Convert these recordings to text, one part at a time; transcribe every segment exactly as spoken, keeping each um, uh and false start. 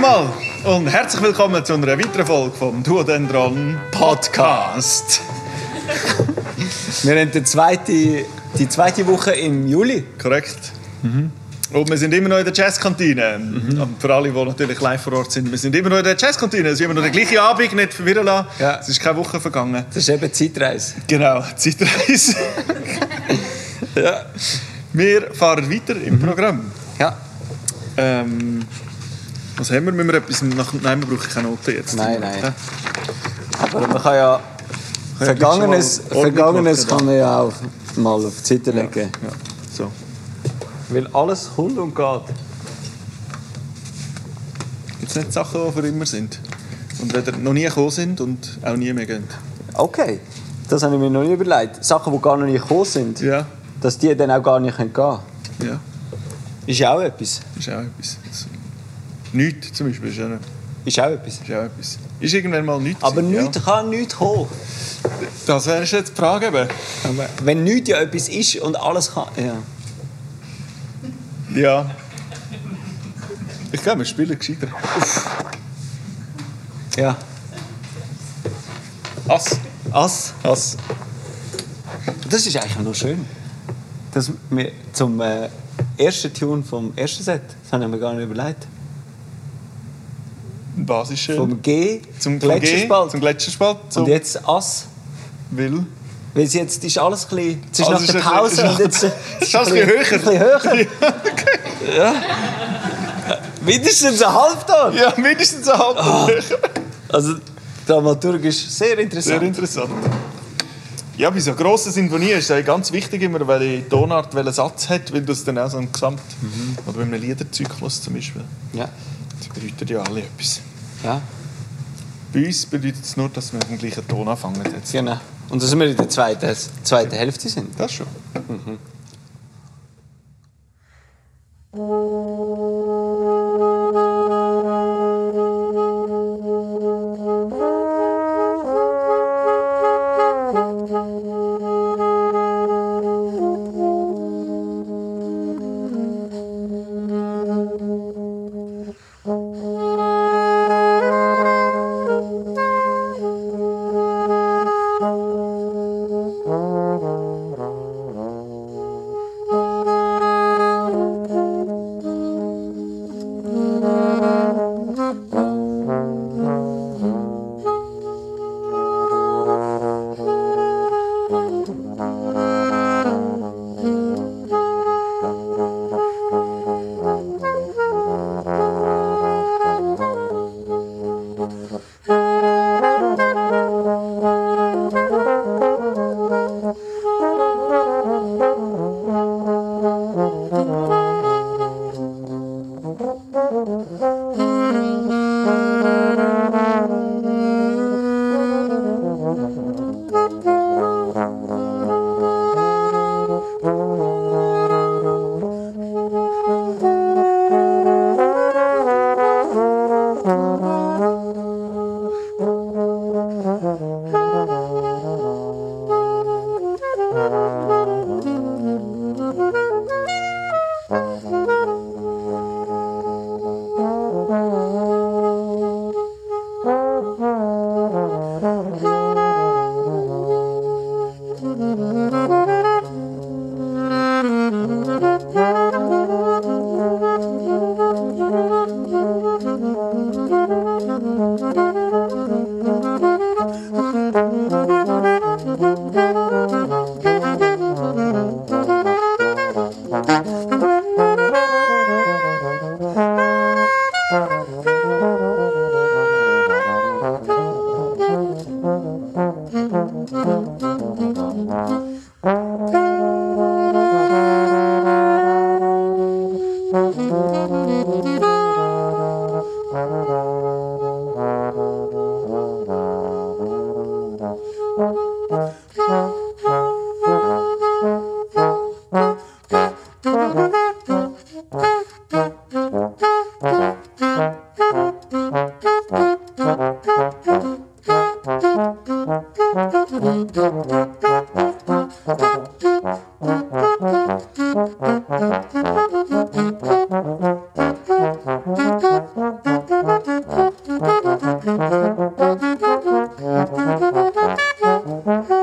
mal und herzlich willkommen zu einer weiteren Folge vom Duodendron Podcast. Wir haben die zweite, die zweite Woche im Juli. Korrekt. Mhm. Und wir sind immer noch in der Jazzkantine. Mhm. Für alle, die natürlich live vor Ort sind, wir sind immer noch in der Jazzkantine. Es ist immer noch der gleiche Abend, nicht verwirren lassen. Ja. Es ist keine Woche vergangen. Das ist eben Zeitreise. Genau, Zeitreise. Ja. Wir fahren weiter im mhm. Programm. Ja. Ähm, was haben wir? Müssen wir etwas nach, nein, wir brauchen keine Noten jetzt. Nein, nein. Ja. Aber man kann ja... Vergangenes, Vergangenes kann man ja auch mal auf die Seite legen. Ja. Ja. So. Weil alles kommt und geht. Gibt es nicht Sachen, die für immer sind? Und weder noch nie gekommen sind und auch nie mehr gehen? Okay, das habe ich mir noch nie überlegt. Sachen, die gar noch nie gekommen sind, ja. Dass die dann auch gar nicht gehen können. Ja. Ist auch etwas. Ist auch etwas. Nichts zum Beispiel ist auch, nicht. Ist auch etwas. Ist auch etwas. Ist irgendwann mal nichts. Aber nichts ja. kann nichts kommen. Das wäre jetzt die Frage. Aber wenn nichts ja etwas ist und alles kann... Ja. Ja. Ich glaube, wir spielen gescheiter. Uff. Ja. Ass. Ass. Ass. Das ist eigentlich noch schön. Das wir zum äh, ersten Tune vom ersten Set, das habe ich mir gar nicht überlegt. Was ist schön? Vom G zum Gletscherspalt. Zum Gletscherspalt. Zum und jetzt Ass. Will? Weil jetzt ist alles ein bisschen... Es ist also nach der Pause ist und jetzt... Es ist alles ein bisschen höher. Ein bisschen höher. Ja, okay. Ja. Mindestens ein Halbton. Ja, mindestens ein Halbton oh. höher. Also, dramaturgisch sehr interessant. Sehr interessant. Ja, bei so grossen Sinfonien ist es ganz wichtig, immer, welche Tonart welchen Satz hat, weil das dann auch so ein Gesamt... Mhm. Oder bei einem Liederzyklus zum Beispiel. Ja. Das bedeutet ja alle etwas. Ja. Bei uns bedeutet es nur, dass wir mit dem gleichen Ton anfangen. Jetzt. Genau. Und dass wir in der zweiten, zweiten Hälfte sind. Das schon. Mhm.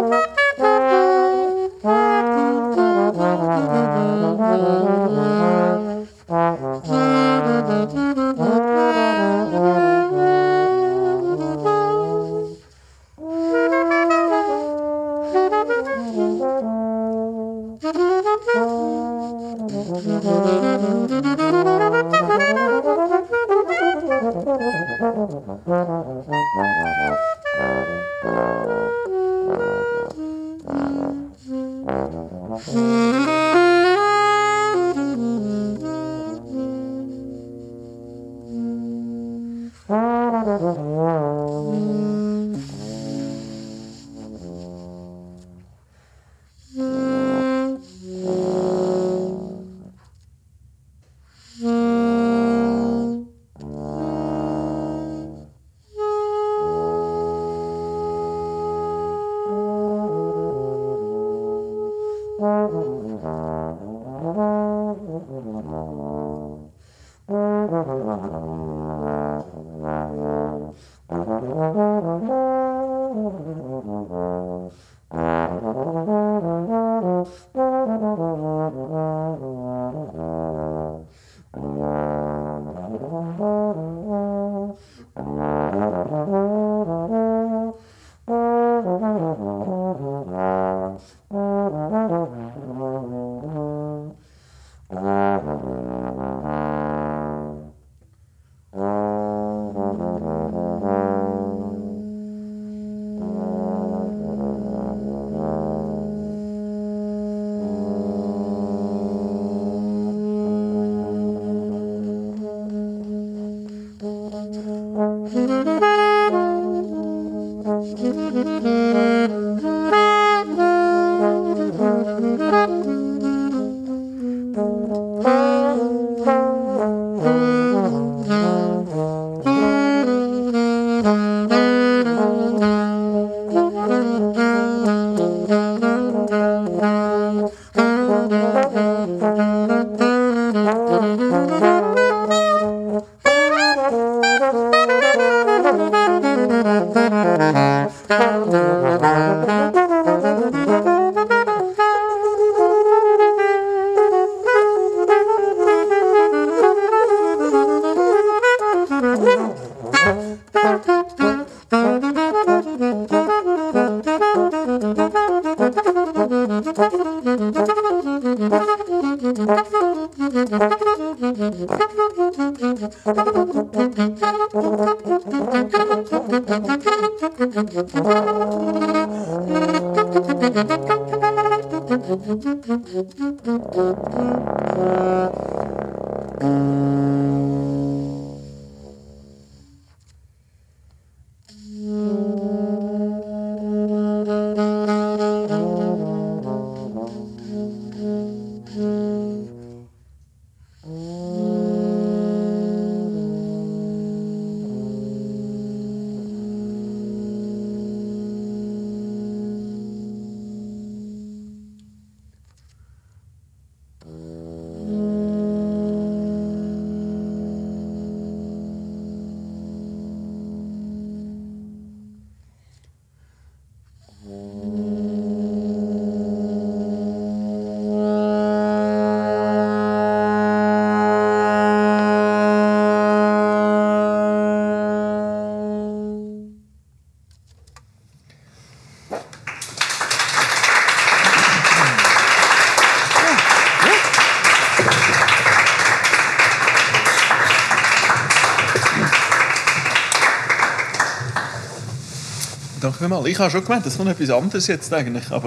Danke vielmals. Ich habe schon gemeint, das kommt etwas anderes jetzt eigentlich, aber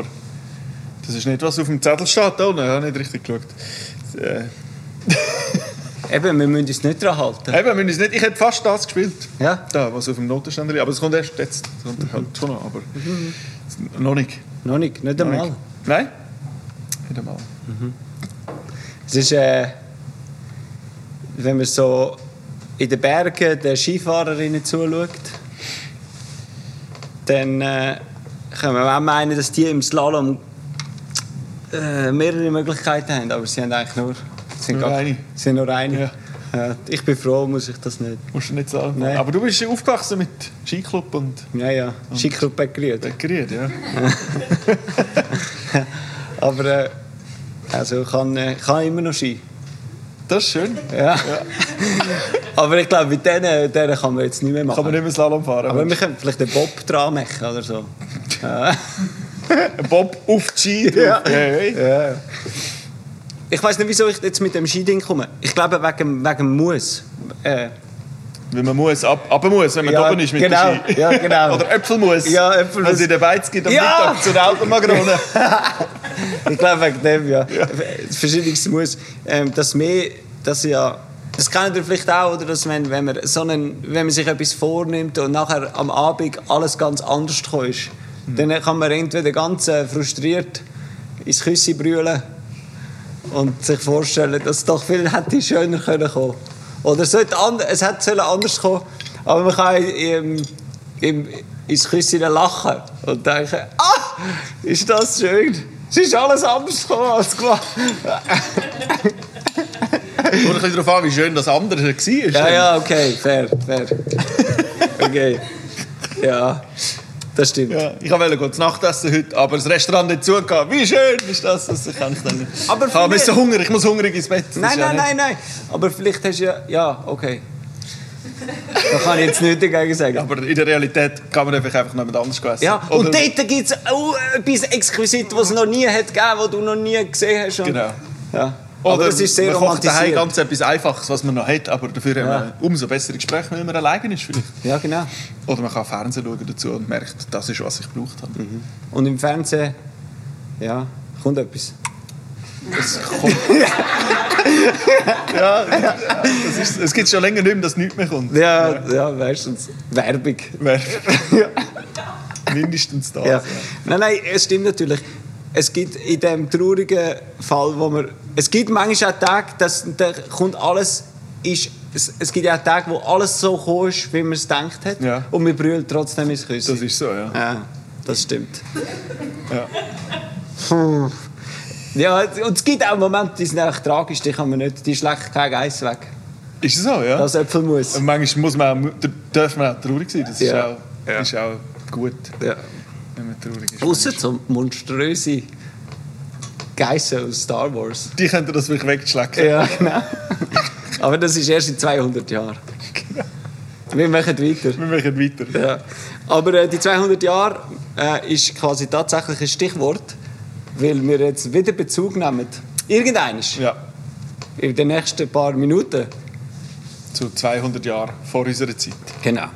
das ist nicht, was auf dem Zettel steht. Oh, nein, ich habe nicht richtig geschaut. Äh. Eben, wir müssen uns nicht daran halten. Eben, wir müssen uns nicht. Ich hätte fast das gespielt, ja? da, was auf dem Notenständer liegt. Aber es kommt erst jetzt. Das kommt halt schon noch, aber mhm. noch nicht. Noch nicht, nicht einmal? Noch nicht. Nein, nicht einmal. Mhm. Es ist, äh, wenn man so in den Bergen den Skifahrerinnen zuschaut, dann äh, können wir auch meinen, dass die im Slalom äh, mehrere Möglichkeiten haben, aber sie haben eigentlich nur, sind nur gar, eine. sind nur eine. Ja. Ja, ich bin froh, muss ich das nicht. Musst du nicht sagen. Nein. Aber du bist ja aufgewachsen mit Skiclub und... Ja, ja. Skiclub Bäckeriet. Bäckeriet, ja. Aber äh, also ich kann, äh, ich kann immer noch Ski. Das ist schön. Ja. Ja. Aber ich glaube, mit denen, denen kann man jetzt nicht mehr machen. Kann man nicht mehr Slalom fahren. Aber wir können vielleicht einen Bob dran machen oder so. Ja. Ein Bob auf die Ski. Ja. Hey. Ja. Ich weiss nicht, wieso ich jetzt mit dem Skiding komme. Ich glaube, wegen, wegen Muss. Äh, Weil man muss, ab, ab muss, wenn man ja, oben ist mit genau, der Ski. Ja, genau. Oder Äpfelmus. Ja, Äpfelmus. Wenn es in den Beiz gibt am Ja. Mittag zu den Automagrone. Ich glaube wegen dem, ja. ja. Verschiedenes Muss. Ähm, dass mehr, dass ja, das kennt ihr vielleicht auch, oder dass wenn, wenn, man so einen, wenn man sich etwas vornimmt und nachher am Abend alles ganz anders kommt, mhm. dann kann man entweder ganz äh, frustriert ins Küssi brüllen und sich vorstellen, dass es doch viel hätte schöner können kommen. Oder es, sollte and- es hätte anders kommen, aber man kann im, im, ins Küssi lachen und denken, ah, ist das schön. Es ist alles anders gekommen als klar. Kommt ein bisschen darauf an, wie schön das andere war. Ja, ja, okay, fair, fair. Okay, ja, das stimmt. Ja, ich wollte gut Nachtessen heute, aber das Restaurant nicht zugehen. Wie schön ist das? Das kann ich dann nicht. Aber ich habe so Hunger, ich muss hungrig ins Bett. Das nein, ja nein, nein, nein. Aber vielleicht hast du ja... Ja, okay. Da kann ich jetzt nichts dagegen sagen. Aber in der Realität kann man einfach noch mit anders essen. Ja, Oder und dort gibt es auch etwas exquisit, was es noch nie hat gegeben, was du noch nie gesehen hast. Genau. Ja. Oder aber es ist sehr man kocht daheim romantisiert. ganz etwas Einfaches, was man noch hat, aber dafür Ja. haben wir umso bessere Gespräche, wenn man alleine ist. Vielleicht. Ja, genau. Oder man kann Fernsehen schauen dazu und merkt, das ist, was ich gebraucht habe. Mhm. Und im Fernsehen, ja, kommt etwas. Es kommt. ja, das ist, es gibt schon länger nicht mehr, dass nichts mehr kommt. Ja, ja, ja meistens. Werbung. Ja. Mindestens das. Ja. Nein, nein, es stimmt natürlich. Es gibt in dem traurigen Fall, wo man... Es gibt manchmal auch Tage, dass da kommt alles... Ist, es, es gibt ja auch Tage, wo alles so gekommen ist, wie man es gedacht hat. Ja. Und wir brüllen trotzdem ins Küssi. Das ist so, ja. Ja, das stimmt. Ja. Puh. Ja, und es gibt auch Momente, die sind echt tragisch, die kann man nicht... Die schlägt kein Geiss weg. Ist es so, ja? Das Äpfelmus. Und manchmal muss man auch, darf man auch traurig sein. Das ist, Ja. auch, Ja. ist auch gut, Ja. wenn man traurig ist. Ausser so monströse Geissen aus Star Wars. Die könnten das wirklich wegschlecken. Ja, genau. Aber das ist erst in zweihundert Jahren. Wir machen weiter. Wir machen weiter. Ja. Aber äh, die zweihundert Jahre äh, ist quasi tatsächlich ein Stichwort, weil wir jetzt wieder Bezug nehmen. Irgendeines. Ja, In den nächsten paar Minuten. zu zweihundert Jahren vor unserer Zeit. Genau.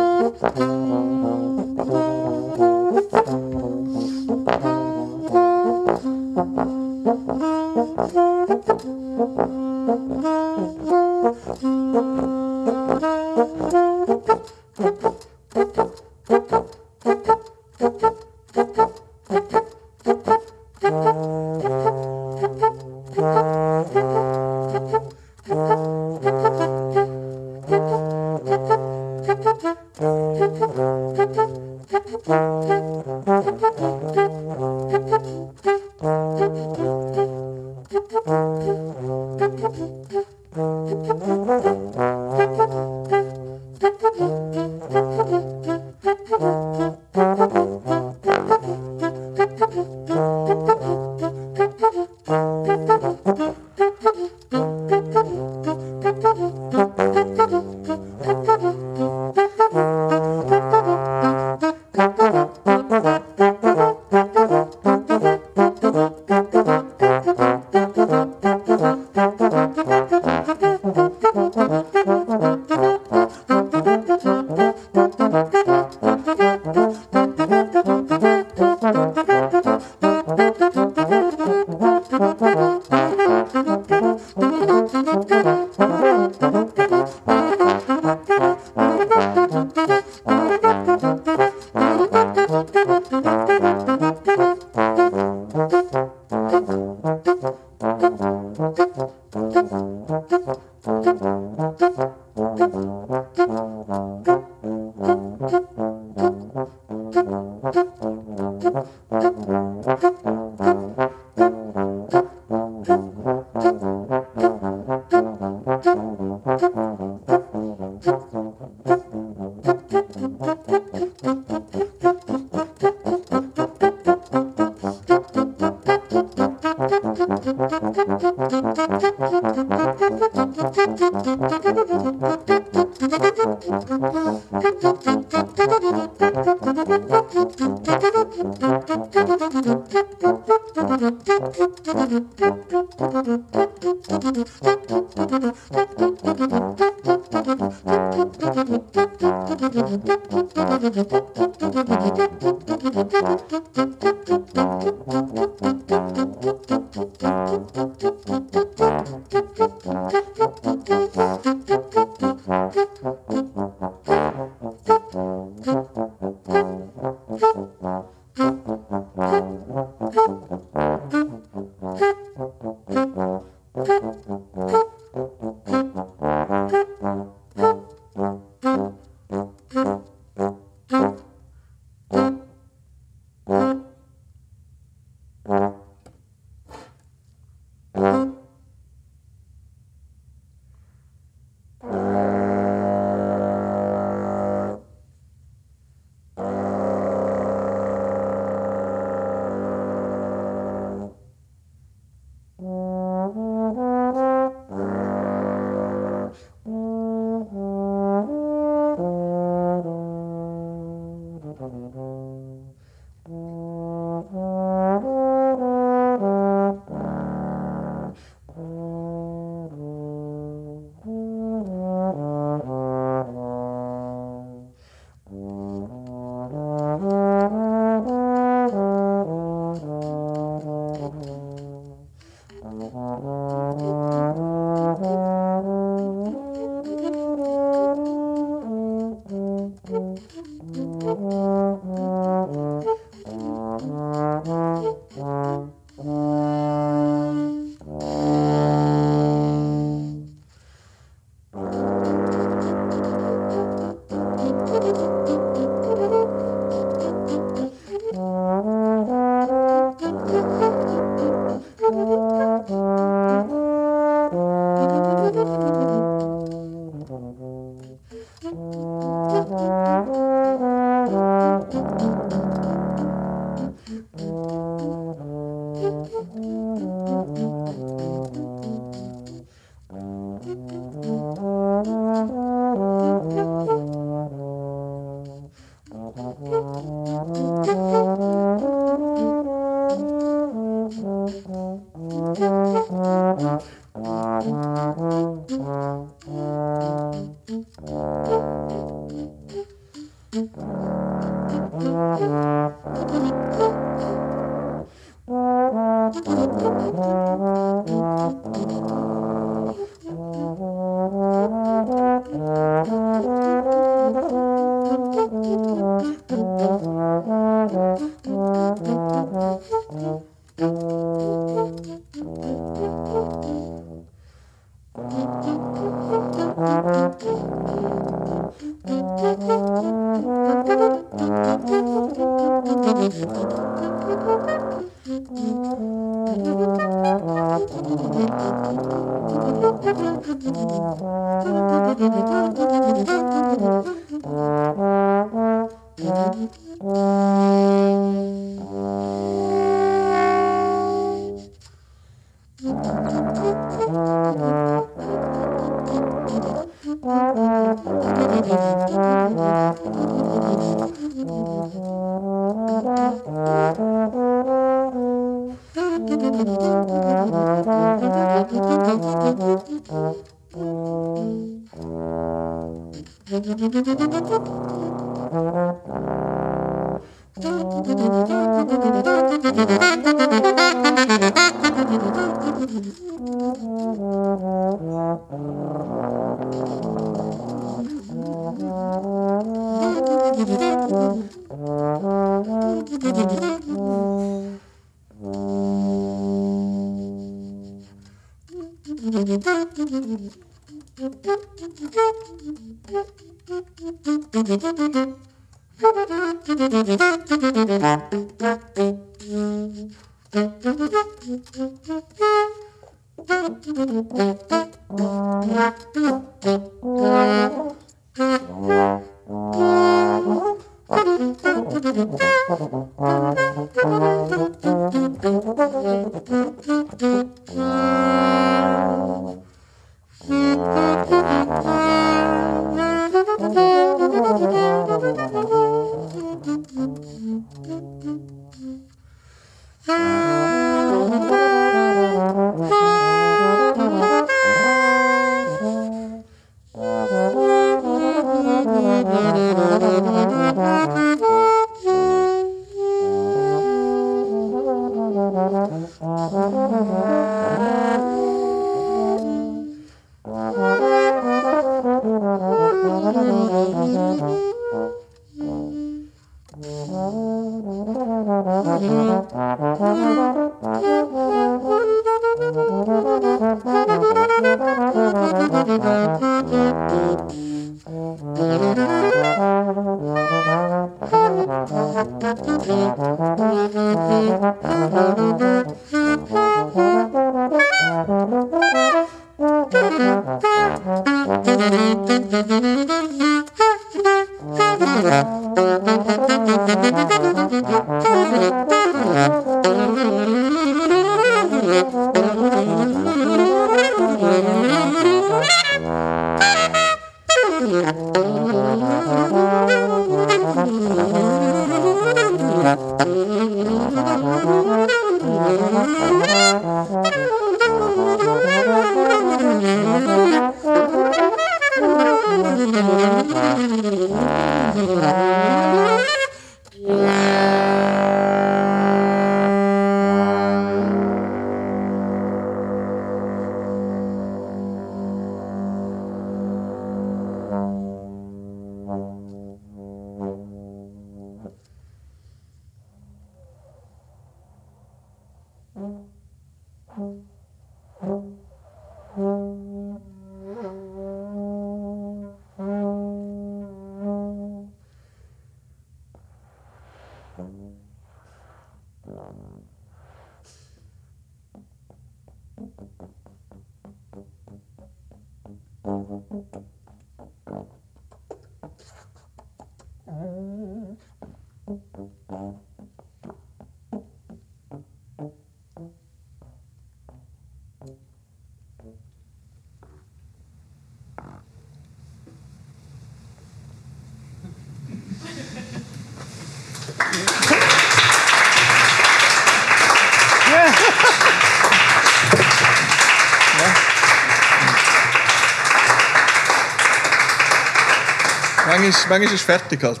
Manchmal ist es fertig halt.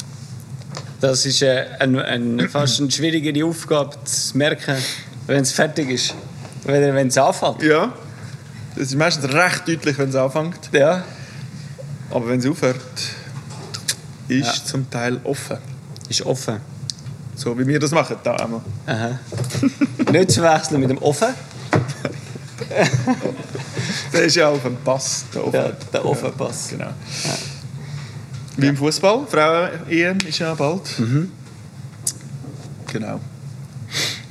Das ist äh, ein, ein, fast eine schwierigere Aufgabe zu merken, wenn es fertig ist, wenn es anfängt. Ja, das ist meistens recht deutlich, wenn es anfängt. Ja. Aber wenn es aufhört, ist ja. zum Teil offen. Ist offen. So wie wir das machen, da einmal. Aha. Nicht zu verwechseln mit dem Offen. Der ist ja auf dem Pass. Der Offen. Ja, der Offenpass. Genau. Ja. Wie im Fußball, Frauen-E M ist ja bald. Mhm. Genau.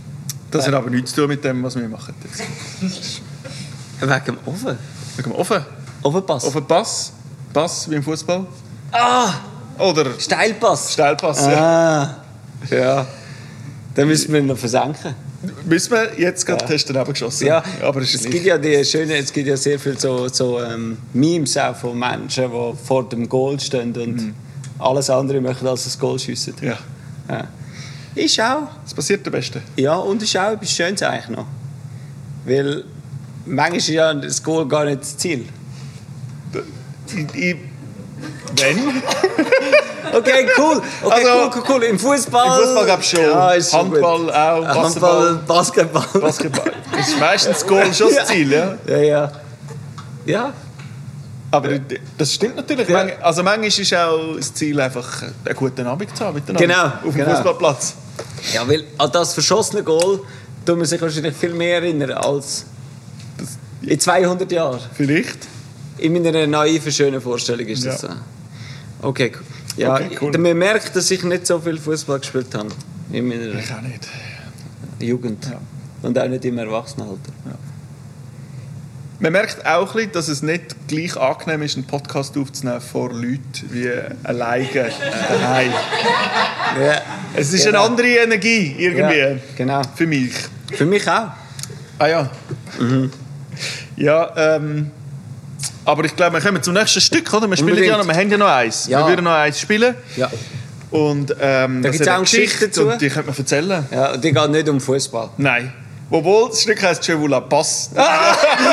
Das hat aber nichts zu tun mit dem, was wir machen jetzt. Wegen dem Ofen? Wegen dem Ofen? Ofenpass? Ofenpass? Pass wie im Fußball? Ah! Oder? Steilpass? Steilpass, ah. ja. Ja. Dann müssen wir ihn noch versenken. Müssen wir jetzt gerade ja. testen, aber geschossen. Ja, aber es, es gibt ja die schöne, es gibt ja sehr viele so, so ähm, Memes auch von Menschen, die vor dem Goal stehen und mhm. alles andere möchten als das Goal schiessen. Ja. ja. Ist auch. Das passiert am besten. Ja, und ist auch etwas Schönes eigentlich noch. Weil manchmal ist ja das Goal gar nicht das Ziel. Ich, ich, wenn? Okay, cool. Okay, also, cool, cool, cool. Im Fußball. Im Fußball gab es schon. Ja, Handball gut. auch. Handball, Basketball. Basketball. Das ist meistens das Goal schon das Ziel, ja? Ja, ja. Ja. Aber das stimmt natürlich. Ja. Also manchmal ist auch das Ziel einfach, einen guten Abend zu haben miteinander. Genau. Auf dem genau. Fußballplatz. Ja, weil an das verschossene Goal tut man sich wahrscheinlich viel mehr erinnern als in zweihundert Jahren. Vielleicht. In meiner naiven, schönen Vorstellung ist das ja. so. Okay, ja, okay, cool. Man merkt, dass ich nicht so viel Fußball gespielt habe. In meiner ich auch nicht. Jugend. Ja. Und auch nicht im Erwachsenenalter. Ja. Man merkt auch, dass es nicht gleich angenehm ist, einen Podcast aufzunehmen vor Leuten wie alleine daheim. Ja, es ist genau. eine andere Energie irgendwie. Ja, genau. Für mich. Für mich auch. Ah ja. Mhm. Ja, ähm... aber ich glaube, wir kommen zum nächsten Stück, oder? Wir, spielen ja noch, wir haben ja noch eins. Ja. Wir würden noch eins spielen. Ja. Und ähm, da gibt es auch eine Geschichte dazu. Und die könnte man erzählen. Ja, und die geht nicht um Fußball. Nein. Obwohl, das Stück heisst «Je vous la passe». Ah!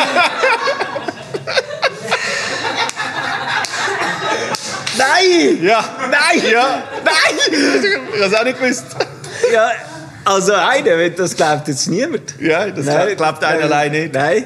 Nein! Ja. Nein! Ja. Nein! Ich habe es auch nicht gewusst. Ja, also einer, das glaubt jetzt niemand. Ja, das Nein, glaubt einer allein nicht. Nein.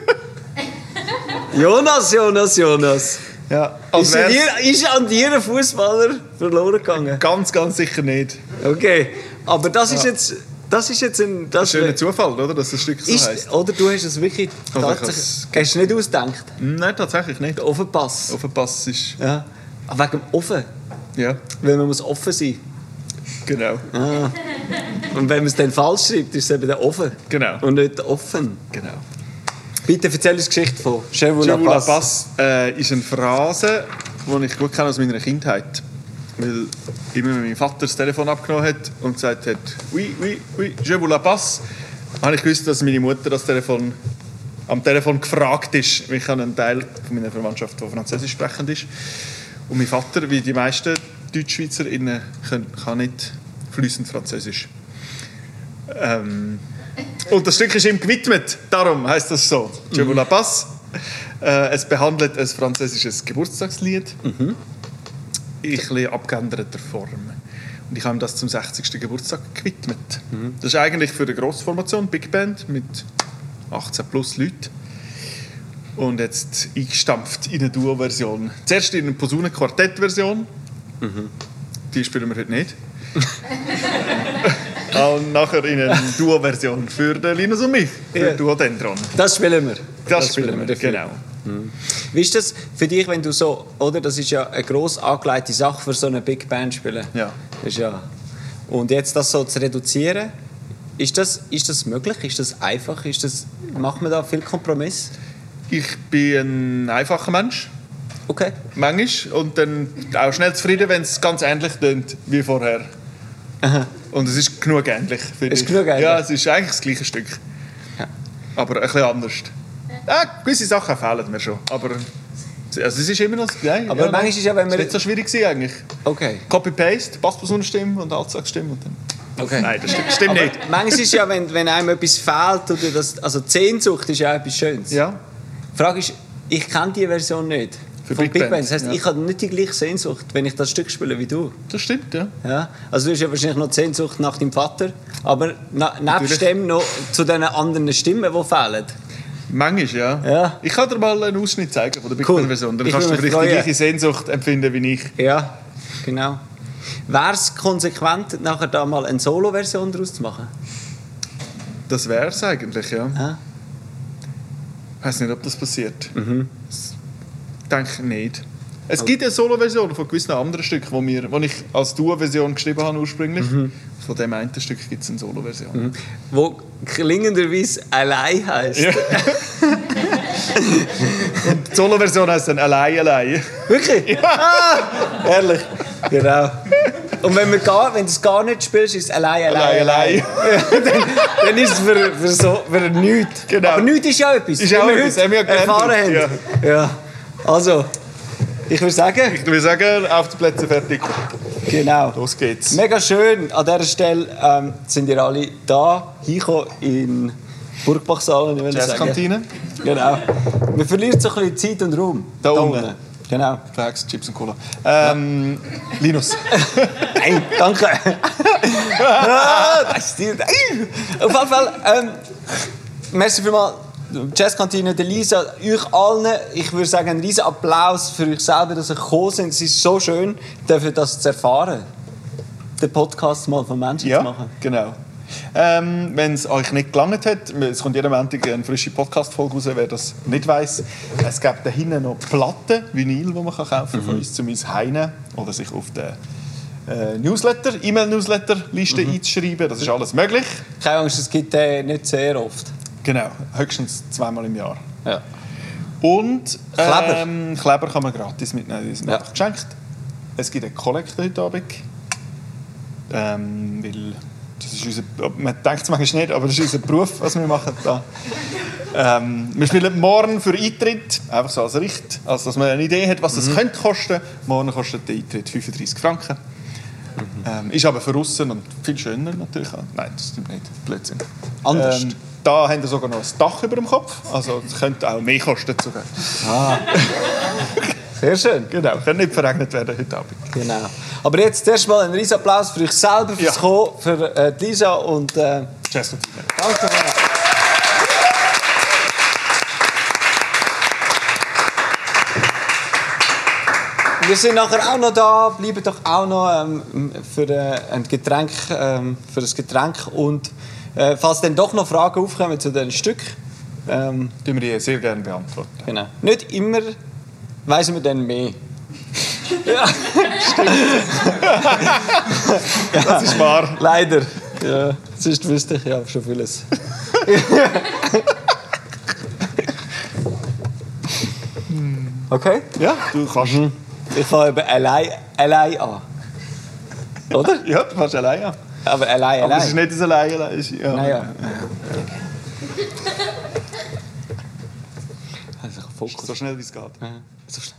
Jonas, Jonas, Jonas. Ja, ist, an dir, ist an dir ein Fußballer verloren gegangen? Ganz, ganz sicher nicht. Okay, aber das ist ja. jetzt... Das ist jetzt ein... Das ein schöner Zufall, oder? Dass das Stück so ist, heisst. Oder du hast es wirklich... Tatsächlich, hast du es nicht ausgedacht? Nein, tatsächlich nicht. Der Ofenpass. Ofenpass ist... Ja. Aber wegen dem Offen? Ja. Weil man muss offen sein. Genau. Ah. Und wenn man es dann falsch schreibt, ist es eben der Offen. Genau. Und nicht offen. Genau. Bitte erzähl uns die Geschichte von «Je vous la passe». Pass, äh, ist eine Phrase, die ich gut kenne aus meiner Kindheit. Weil immer mein Vater das Telefon abgenommen hat und gesagt hat «Oui, oui, oui, je vous la passe», habe ich gewusst, dass meine Mutter das Telefon, am Telefon gefragt ist. Ich habe einen Teil von meiner Verwandtschaft, der Französisch sprechend ist. Und mein Vater, wie die meisten DeutschschweizerInnen, kann nicht fließend Französisch. Ähm, und das Stück ist ihm gewidmet, darum heisst das so. «Je vous la passe». Äh, es behandelt ein französisches Geburtstagslied. Mhm. In ein bisschen abgeänderter Form. Und ich habe ihm das zum sechzigsten Geburtstag gewidmet. Mhm. Das ist eigentlich für eine Grossformation, Big Band, mit achtzehn plus Leuten. Und jetzt eingestampft in eine Duo-Version. Zuerst in eine Posaunen-Quartett-Version. Mhm. Die spielen wir heute nicht. Und nachher in eine Duo-Version für den Linus und mich, für ja. Duodendron. Das spielen wir. Das, das spielen wir, dafür. Genau. Mhm. Wie ist das für dich, wenn du so, oder? Das ist ja eine gross angelegte Sache für so eine Big Band spielen. Ja. Das ist ja. Und jetzt das so zu reduzieren, ist das, ist das möglich? Ist das einfach? Ist das, macht man da viel Kompromiss? Ich bin ein einfacher Mensch. Okay. Manchmal. Und dann auch schnell zufrieden, wenn es ganz ähnlich klingt wie vorher. Aha. Und es ist genug ähnlich, finde ich. Ist genug ähnlich? Ja, es ist eigentlich das gleiche Stück. Ja. Aber ein bisschen anders. Ja, gewisse Sachen fehlen mir schon. Aber also es ist immer noch das Gleiche. Aber ja, manchmal ist ja, wenn man... Es war nicht so schwierig gewesen, eigentlich. Okay. Copy-Paste, Bassposaunenstimme und Alltagsstimme. Und dann... Okay. Nein, das stimmt, stimmt nicht. Manchmal ist es ja, wenn, wenn einem etwas fehlt, oder das, also die Sehnsucht ist ja etwas Schönes. Ja. Die Frage ist, ich kenne die Version nicht. Für von Big, Big Band. Band. Das heisst, ja. ich habe nicht die gleiche Sehnsucht, wenn ich das Stück spiele wie du. Das stimmt, ja. Ja. Also du hast ja wahrscheinlich noch die Sehnsucht nach deinem Vater, aber nebst dem noch zu den anderen Stimmen, die fehlen. Manchmal, ja. ja. Ich kann dir mal einen Ausschnitt zeigen von der Big cool. Band-Version. Dann ich kannst du vielleicht freuen. Die gleiche Sehnsucht empfinden wie ich. Ja, genau. Wäre es konsequent, nachher da mal eine Solo-Version daraus zu machen? Das wäre es eigentlich, ja. ja. Ich weiß nicht, ob das passiert. Mhm. Ich denke nicht. Es gibt eine Solo-Version von gewissen anderen Stücken, die ich als Duo-Version geschrieben habe ursprünglich. Mhm. von dem einen Stück gibt es eine Solo-Version. Mhm. Wo klingenderweise «Allein» heisst. Ja. Und die Solo-Version heisst dann «Allein, allein». Wirklich? Ja. Ah, ehrlich. Genau. Und wenn, wir gar, wenn du es gar nicht spielst, ist es «Allein, allein, allein». allein. dann, dann ist es für, für, so, für nichts. Genau. Aber nichts ist ja etwas. Ist auch wir etwas. heute Wir erfahren haben. Ja. Ja. Also, ich würde sagen... Ich würde sagen, auf die Plätze fertig. Genau. Los geht's. Mega schön. An dieser Stelle ähm, sind ihr alle da, hingekommen in Burgbachsaal. Jazzkantine. Genau. Man verliert so ein bisschen Zeit und Raum. Da, da unten. unten. Genau. Flags, Chips und Cola. Ähm, Linus. Nein, danke. ah, das ist die, auf jeden Fall, ähm, merci vielmals. Jazzkantine, der Lisa, euch allen, ich würde sagen, einen riesen Applaus für euch selber, dass ihr gekommen sind. Es ist so schön, dürfen das zu erfahren. Den Podcast mal von Menschen ja, zu machen. Genau. Ähm, wenn es euch nicht gelangt hat, es kommt jeden Montag eine frische Podcast-Folge raus, wer das nicht weiss. Es gibt da hinten noch Platten, Vinyl, die man kaufen kann, mhm. von uns zu uns heine oder sich auf den äh, Newsletter, E-Mail-Newsletter-Liste mhm. einzuschreiben. Das ist alles möglich. Keine Angst, es gibt äh, nicht sehr oft. Genau, höchstens zweimal im Jahr. Ja. Und Kleber. Ähm, Kleber kann man gratis mitnehmen, die sind ja. einfach geschenkt. Es gibt einen Kollektor heute Abend. Ähm, weil das ist unser, man denkt es manchmal nicht, aber das ist unser Beruf, was wir machen da. Ähm, wir spielen morgen für Eintritt, einfach so als Richt, also dass man eine Idee hat, was das mhm. könnte kosten. Morgen kostet der Eintritt fünfunddreissig Franken. Mhm. Ähm, ist aber für aussen und viel schöner natürlich. Nein, das stimmt nicht. Blödsinn. Anders. Ähm, da haben wir sogar noch ein Dach über dem Kopf, also es könnte auch mehr kosten sogar. Ah. Sehr schön. Genau, kann nicht verregnet werden heute Abend. Genau. Aber jetzt zuerst mal einen riesen Applaus für euch selber, fürs ja. Kommen, für äh, Lisa und äh, Jazzkantine. Danke. Wir sind nachher auch noch da, bleiben doch auch noch ähm, für, äh, ein Getränk, ähm, für das Getränk und äh, falls dann doch noch Fragen aufkommen zu den Stück, ähm, die wir die sehr gerne beantworten. Genau. Nicht immer weiss wir dann mehr. Ja, stimmt. Das ist wahr. Leider. Ja, sonst wüsste ich ja schon vieles. Okay? Ja, du kannst. Mhm. Ich fange eben allein, allein an. Oder? Ja, du fängst allein an. Aber allein, allein. Aber es ist nicht das allein, allein. Ist, ja. Naja. Also, Fokus. So schnell wie es geht. Ja, so schnell.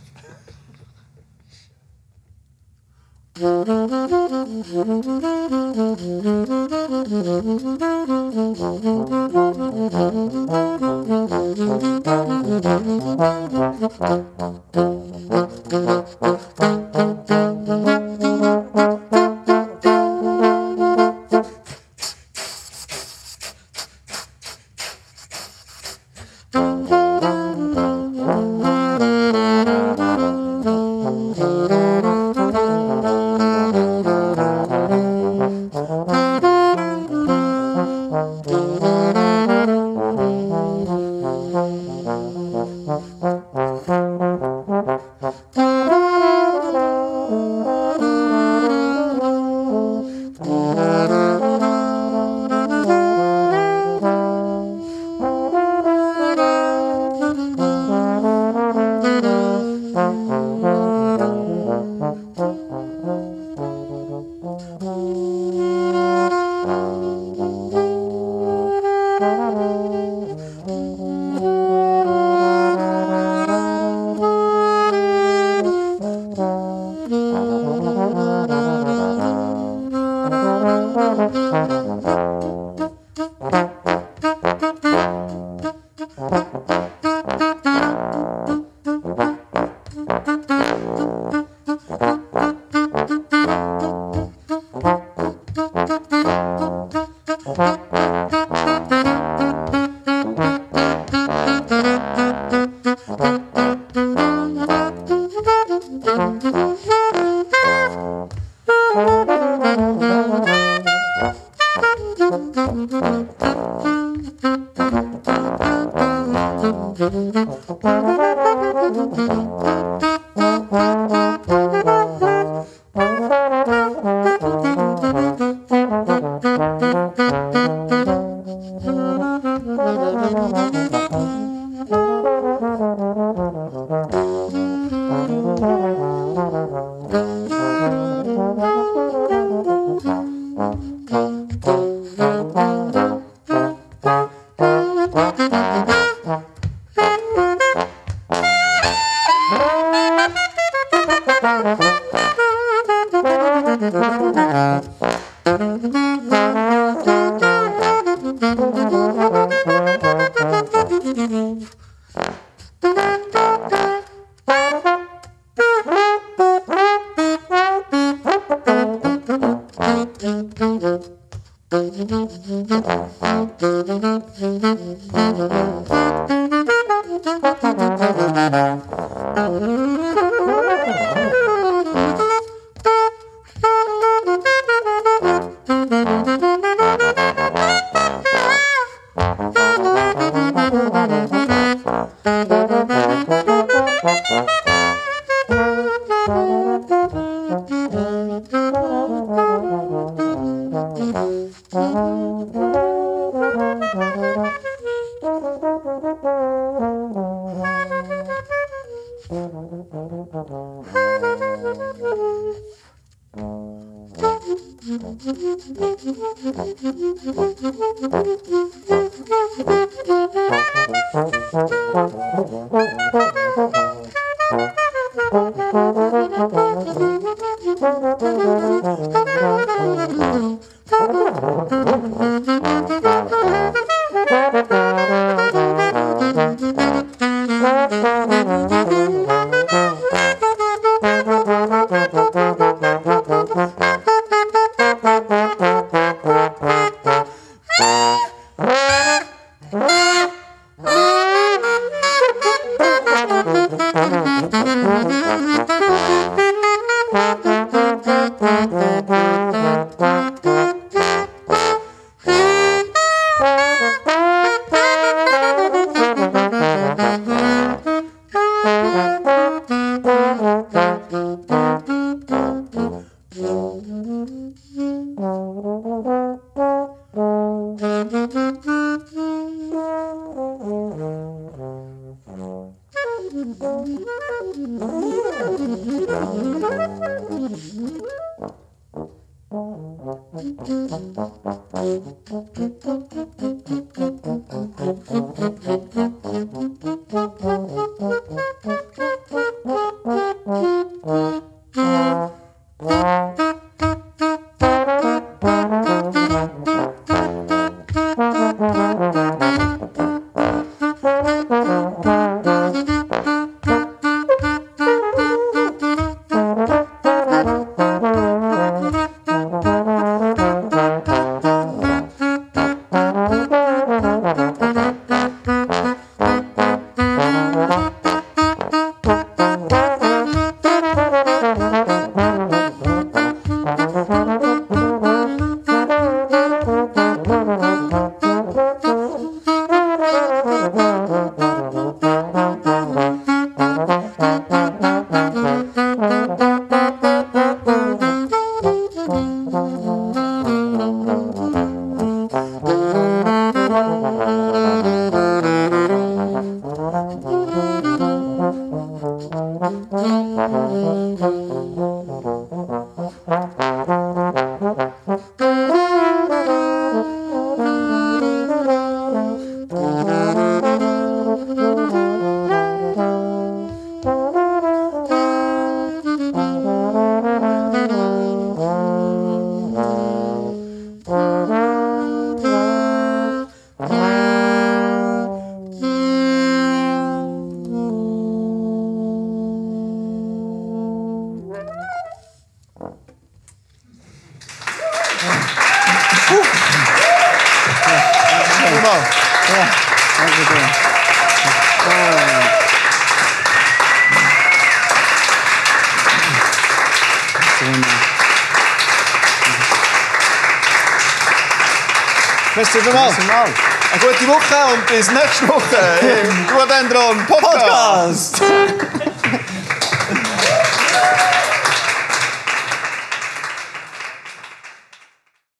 Merci vielmals. Eine gute Woche und bis nächste Woche im Duodendron Podcast. Podcast.